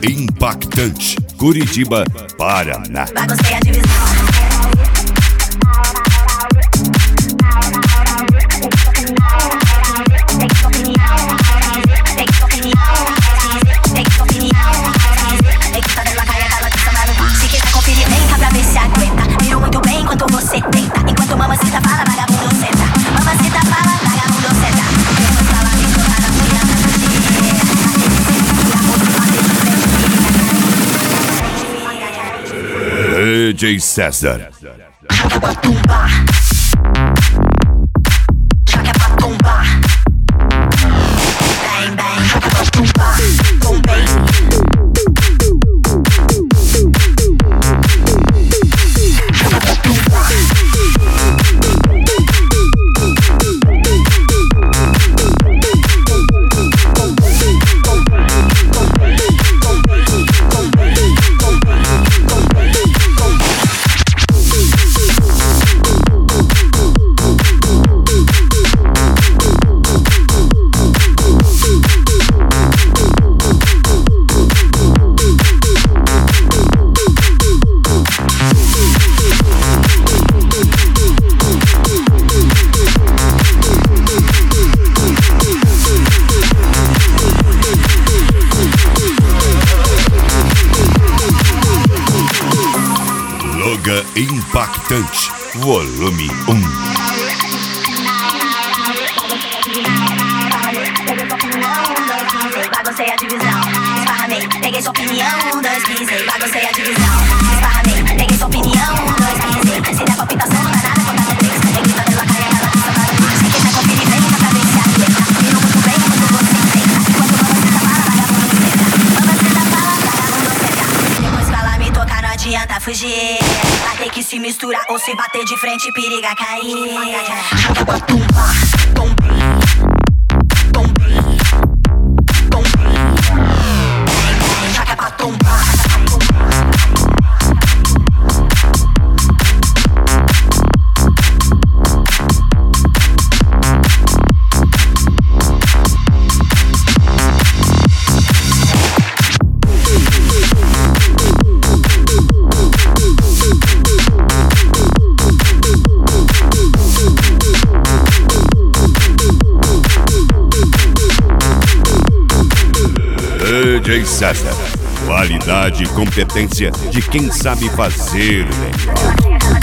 Impactante, Curitiba, Paraná. Baguncei a divisão. Se quiser conferir, vem cá pra ver se aguenta. Viro muito bem enquanto você tenta. Enquanto mamacita fala, vagabundo senta. Mamacita fala, vagabundo senta. Depois fala, me tocar na mulher da DJ César. Joga pra tumbar. Joga pra tumbar. Bang, bang. Joga pra tumbar. Tumbei. Joga pra tumbar. Loga Impactante, volume 1. Baguncei a divisão, esparramei, peguei sua opinião, 1, 2, pisei. Baguncei a divisão, esparramei, peguei sua opinião, 1, 2, pisei. Se der palpitação, não dá nada, conta 3. Negrita pela caia, ela pisa para o mar. Se quiser conferir, vem cá pra ver se aguenta. Viro muito bem quando você tenta. Enquanto mamacita fala, vagabundo senta. Mamacita fala, vagabundo senta. Depois fala, me tocar, não adianta fugir. Vai ter que se misturar ou se bater de frente, periga cair. Joga pra tumbar, tombei. Tombei. Tombei. Bang, bang. Joga pra tumbar. DJ César. Qualidade e competência de quem sabe fazer o negócio.